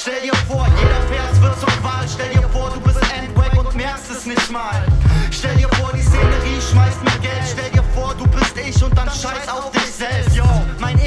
Stell dir vor, jeder Vers wird zur Qual. Stell dir vor, du bist Endwack und merkst es nicht mal. Stell dir vor, die Szenerie schmeißt mir Geld. Stell dir vor, du bist ich und dann scheiß auf dich selbst.